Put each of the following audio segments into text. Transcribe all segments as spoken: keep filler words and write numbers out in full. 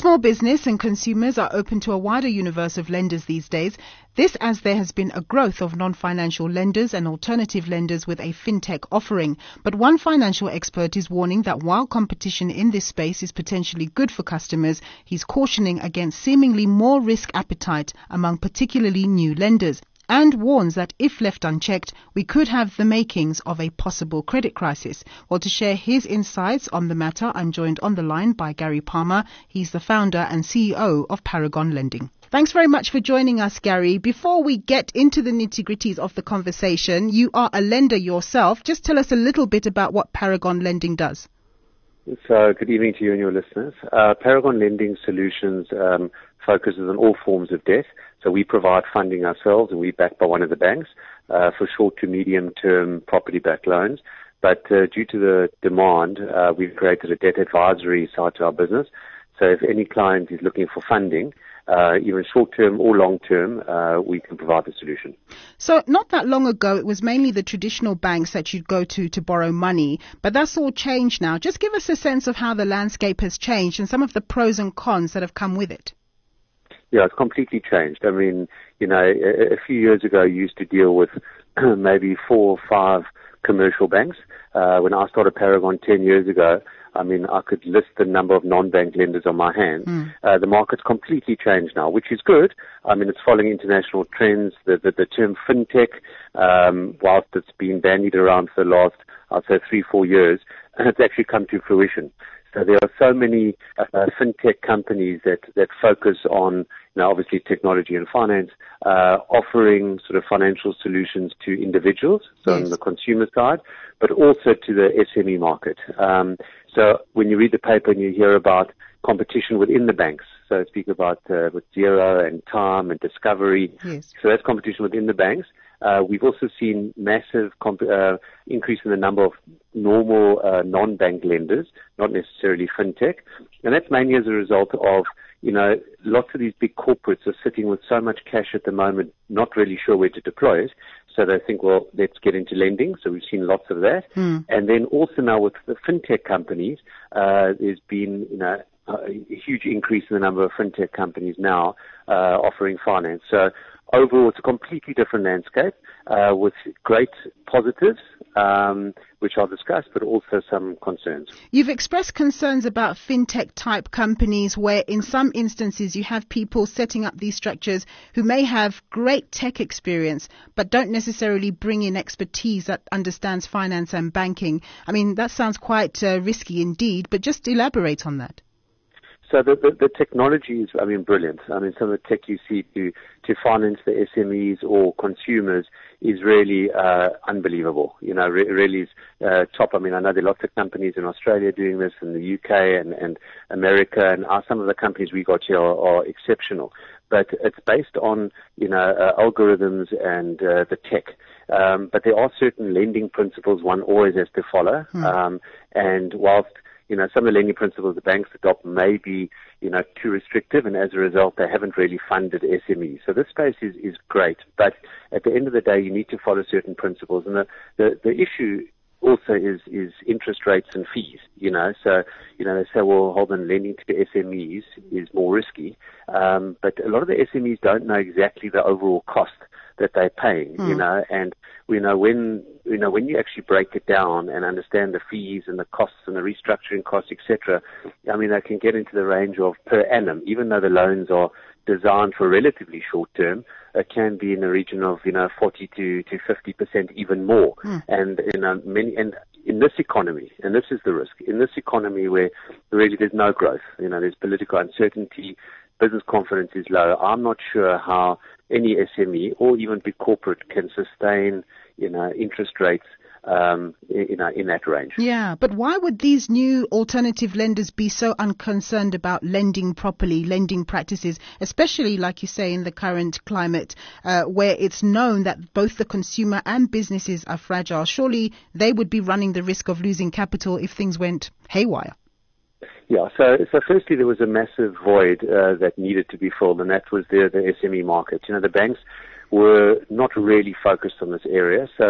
Small business and consumers are open to a wider universe of lenders these days. This as there has been a growth of non-financial lenders and alternative lenders with a fintech offering. But one financial expert is warning that while competition in this space is potentially good for customers, he's cautioning against seemingly more risk appetite among particularly new lenders, and warns that if left unchecked, we could have the makings of a possible credit crisis. Well, to share his insights on the matter, I'm joined on the line by Gary Palmer. He's the founder and C E O of Paragon Lending. Thanks very much for joining us, Gary. Before we get into the nitty-gritties of the conversation, you are a lender yourself. Just tell us a little bit about what Paragon Lending does. So, good evening to you and your listeners. Uh, Paragon Lending Solutions um, focuses on all forms of debt. So we provide funding ourselves, and we're backed by one of the banks uh, for short to medium-term property-backed loans. But uh, due to the demand, uh, we've created a debt advisory side to our business. So if any client is looking for funding, uh, even short-term or long-term, uh, we can provide the solution. So not that long ago, it was mainly the traditional banks that you'd go to to borrow money, but that's all changed now. Just give us a sense of how the landscape has changed and some of the pros and cons that have come with it. Yeah, it's completely changed. I mean, you know, a, a few years ago, you used to deal with maybe four or five commercial banks. Uh, when I started Paragon ten years ago, I mean, I could list the number of non-bank lenders on my hand. Mm. Uh, the market's completely changed now, which is good. I mean, it's following international trends. The, the, the term fintech, um, whilst it's been bandied around for the last, I'd say, three, four years, and it's actually come to fruition. So there are so many uh, fintech companies that, that focus on, you know, obviously technology and finance, uh, offering sort of financial solutions to individuals, so yes, on the consumer side, but also to the S M E market. Um, so when you read the paper and you hear about competition within the banks, so I speak about uh, with Xero and Time and Discovery, yes, so that's competition within the banks. Uh, we've also seen massive comp- uh, increase in the number of normal uh, non-bank lenders, not necessarily fintech, and that's mainly as a result of, you know, lots of these big corporates are sitting with so much cash at the moment, not really sure where to deploy it, so they think, well, let's get into lending. So we've seen lots of that, mm. and then also now with the fintech companies, uh, there's been, you know, a huge increase in the number of fintech companies now uh, offering finance. So overall, it's a completely different landscape uh, with great positives, um, which I'll discuss, but also some concerns. You've expressed concerns about fintech-type companies where in some instances you have people setting up these structures who may have great tech experience but don't necessarily bring in expertise that understands finance and banking. I mean, that sounds quite uh, risky indeed, but just elaborate on that. So the, the, the technology is, I mean, brilliant. I mean, some of the tech you see to, to finance the S M Es or consumers is really uh, unbelievable. You know, re- really is uh, top. I mean, I know there are lots of companies in Australia doing this, in the U K and, and America, and uh, some of the companies we got here are, are exceptional. But it's based on, you know, uh, algorithms and uh, the tech. Um, but there are certain lending principles one always has to follow. Hmm. Um, and whilst you know, some of the lending principles the banks adopt may be, you know, too restrictive, and as a result, they haven't really funded S M Es. So this space is, is great, but at the end of the day, you need to follow certain principles. And the, the, the issue also is, is interest rates and fees, you know. So, you know, they say, well, hold on, lending to S M Es is more risky. Um, but a lot of the S M Es don't know exactly the overall cost that they're paying, mm. you know, and you know when you know when you actually break it down and understand the fees and the costs and the restructuring costs, et cetera. I mean, they can get into the range of per annum, even though the loans are designed for relatively short term. It can be in the region of you know forty to to fifty percent, even more, mm. and you know many and. In this economy, and this is the risk, in this economy where really there's no growth, you know, there's political uncertainty, business confidence is low, I'm not sure how any S M E or even big corporate can sustain, you know, interest rates um, you know, in that range. Yeah, but why would these new alternative lenders be so unconcerned about lending properly, lending practices, especially, like you say, in the current climate uh, where it's known that both the consumer and businesses are fragile? Surely they would be running the risk of losing capital if things went haywire. Yeah, so so firstly, there was a massive void uh, that needed to be filled, and that was the, the S M E market. You know, the banks were not really focused on this area. So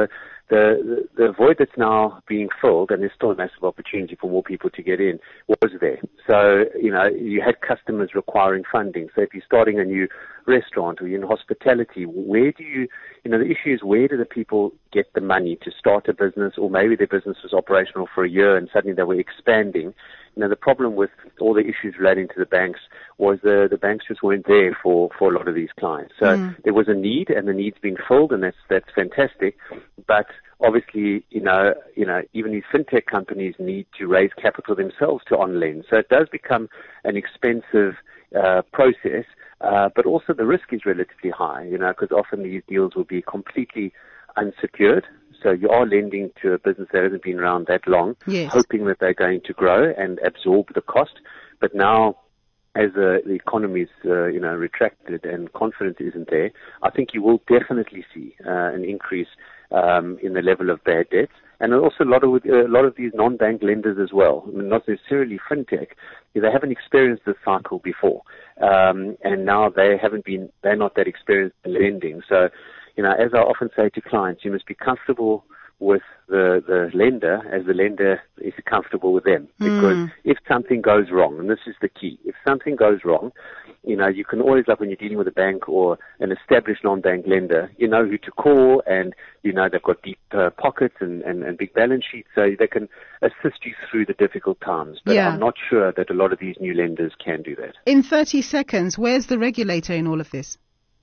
the, the, the void that's now being filled, and there's still a massive opportunity for more people to get in, was there. So, you know, you had customers requiring funding. So if you're starting a new restaurant or you're in hospitality, where do you, you know, the issue is where do the people get the money to start a business, or maybe their business was operational for a year and suddenly they were expanding. You know, the problem with all the issues relating to the banks was the, the banks just weren't there for, for a lot of these clients. So mm. there was a need, and the need's been filled, and that's, that's fantastic. But obviously, you know, you know, even these fintech companies need to raise capital themselves to on-lend. So it does become an expensive uh, process, uh, but also the risk is relatively high, you know, because often these deals will be completely unsecured. So you are lending to a business that hasn't been around that long, yes. hoping that they're going to grow and absorb the cost. But now, as uh, the economy's uh, you know retracted and confidence isn't there, I think you will definitely see uh, an increase um, in the level of bad debts, and also a lot of uh, a lot of these non-bank lenders as well. I mean, not necessarily fintech. They haven't experienced this cycle before, um, and now they haven't been. They're not that experienced in lending. So, you know, as I often say to clients, you must be comfortable with the, the lender as the lender is comfortable with them. Because mm. if something goes wrong, and this is the key, if something goes wrong, you know, you can always, like when you're dealing with a bank or an established non-bank lender, you know who to call, and you know they've got deep uh, pockets and, and, and big balance sheets, so they can assist you through the difficult times. But yeah. I'm not sure that a lot of these new lenders can do that. In thirty seconds, where's the regulator in all of this?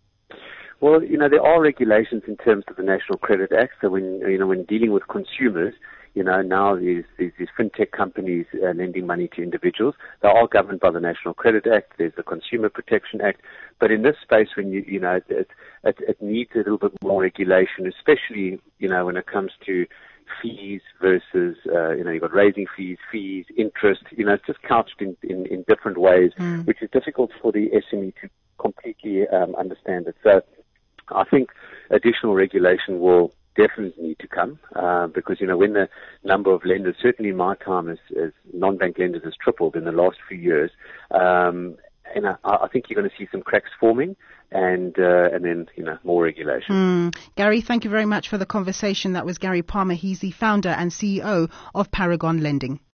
Well, you know, there are regulations in terms of the National Credit Act. So when, you know, when dealing with consumers, you know, now these, these, these fintech companies uh, lending money to individuals, they are governed by the National Credit Act. There's the Consumer Protection Act. But in this space, when you, you know, it, it, it needs a little bit more regulation, especially, you know, when it comes to fees versus, uh, you know, you've got raising fees, fees, interest, you know, it's just couched in, in, in different ways, mm. which is difficult for the S M E to completely um, understand it. So I think additional regulation will definitely need to come uh, because, you know, when the number of lenders, certainly in my time as, as non-bank lenders, has tripled in the last few years, um, and I, I think you're going to see some cracks forming and uh, and then, you know, more regulation. Mm. Gary, thank you very much for the conversation. That was Gary Palmer. He's the founder and C E O of Paragon Lending.